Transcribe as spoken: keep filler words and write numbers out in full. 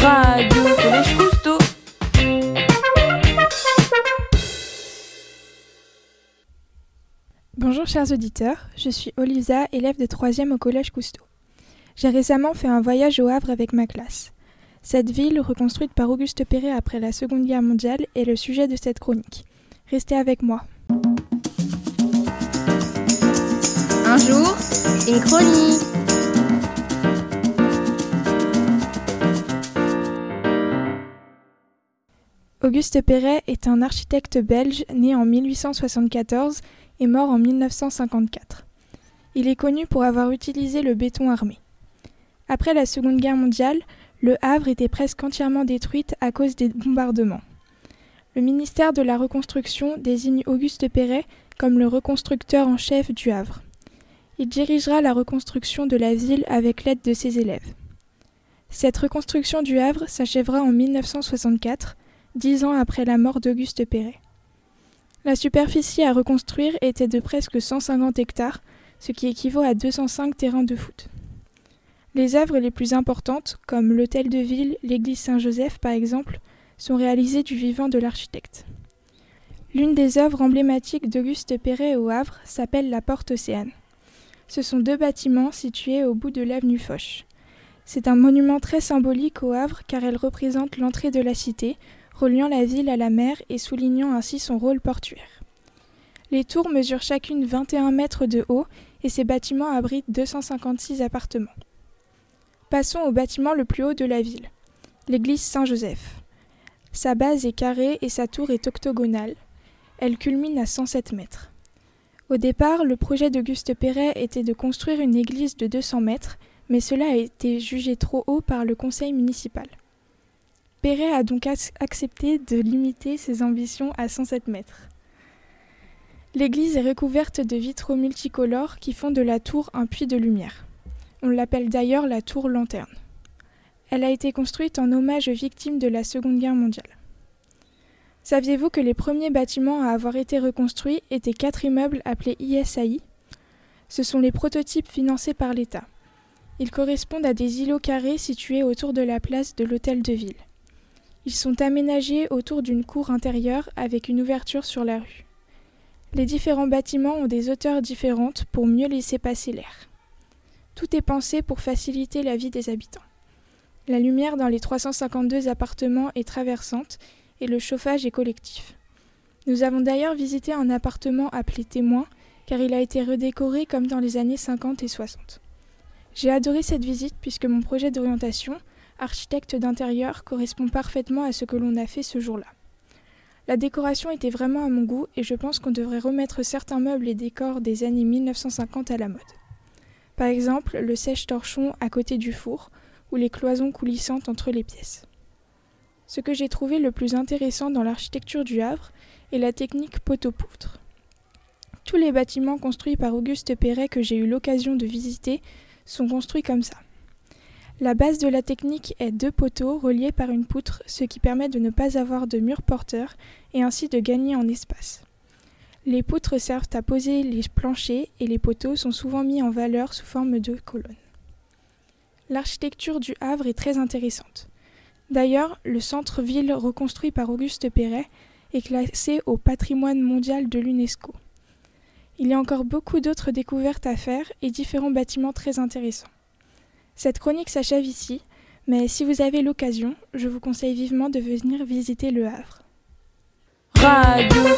Radio Collège Cousteau. Bonjour chers auditeurs, je suis Olisa, élève de troisième au Collège Cousteau. J'ai récemment fait un voyage au Havre avec ma classe. Cette ville, reconstruite par Auguste Perret après la Seconde Guerre mondiale, est le sujet de cette chronique. Restez avec moi. Un jour, une chronique. Auguste Perret est un architecte belge né en mille huit cent soixante-quatorze et mort en mille neuf cent cinquante-quatre. Il est connu pour avoir utilisé le béton armé. Après la Seconde Guerre mondiale, le Havre était presque entièrement détruite à cause des bombardements. Le ministère de la Reconstruction désigne Auguste Perret comme le reconstructeur en chef du Havre. Il dirigera la reconstruction de la ville avec l'aide de ses élèves. Cette reconstruction du Havre s'achèvera en mille neuf cent soixante-quatre, dix ans après la mort d'Auguste Perret. La superficie à reconstruire était de presque cent cinquante hectares, ce qui équivaut à deux cent cinq terrains de foot. Les œuvres les plus importantes, comme l'hôtel de ville, l'église Saint-Joseph par exemple, sont réalisées du vivant de l'architecte. L'une des œuvres emblématiques d'Auguste Perret au Havre s'appelle la Porte Océane. Ce sont deux bâtiments situés au bout de l'avenue Foch. C'est un monument très symbolique au Havre car elle représente l'entrée de la cité, reliant la ville à la mer et soulignant ainsi son rôle portuaire. Les tours mesurent chacune vingt et un mètres de haut et ces bâtiments abritent deux cent cinquante-six appartements. Passons au bâtiment le plus haut de la ville, l'église Saint-Joseph. Sa base est carrée et sa tour est octogonale. Elle culmine à cent sept mètres. Au départ, le projet d'Auguste Perret était de construire une église de deux cents mètres, mais cela a été jugé trop haut par le conseil municipal. Perret a donc accepté de limiter ses ambitions à cent sept mètres. L'église est recouverte de vitraux multicolores qui font de la tour un puits de lumière. On l'appelle d'ailleurs la tour lanterne. Elle a été construite en hommage aux victimes de la Seconde Guerre mondiale. Saviez-vous que les premiers bâtiments à avoir été reconstruits étaient quatre immeubles appelés I S A I ? Ce sont les prototypes financés par l'État. Ils correspondent à des îlots carrés situés autour de la place de l'hôtel de ville. Ils sont aménagés autour d'une cour intérieure avec une ouverture sur la rue. Les différents bâtiments ont des hauteurs différentes pour mieux laisser passer l'air. Tout est pensé pour faciliter la vie des habitants. La lumière dans les trois cent cinquante-deux appartements est traversante et le chauffage est collectif. Nous avons d'ailleurs visité un appartement appelé Témoin car il a été redécoré comme dans les années cinquante et soixante. J'ai adoré cette visite puisque mon projet d'orientation, architecte d'intérieur, correspond parfaitement à ce que l'on a fait ce jour-là. La décoration était vraiment à mon goût et je pense qu'on devrait remettre certains meubles et décors des années mille neuf cent cinquante à la mode. Par exemple, le sèche-torchon à côté du four ou les cloisons coulissantes entre les pièces. Ce que j'ai trouvé le plus intéressant dans l'architecture du Havre est la technique poteau-poutre. Tous les bâtiments construits par Auguste Perret que j'ai eu l'occasion de visiter sont construits comme ça. La base de la technique est deux poteaux reliés par une poutre, ce qui permet de ne pas avoir de mur porteur et ainsi de gagner en espace. Les poutres servent à poser les planchers et les poteaux sont souvent mis en valeur sous forme de colonnes. L'architecture du Havre est très intéressante. D'ailleurs, le centre-ville reconstruit par Auguste Perret est classé au patrimoine mondial de l'UNESCO. Il y a encore beaucoup d'autres découvertes à faire et différents bâtiments très intéressants. Cette chronique s'achève ici, mais si vous avez l'occasion, je vous conseille vivement de venir visiter le Havre. Radio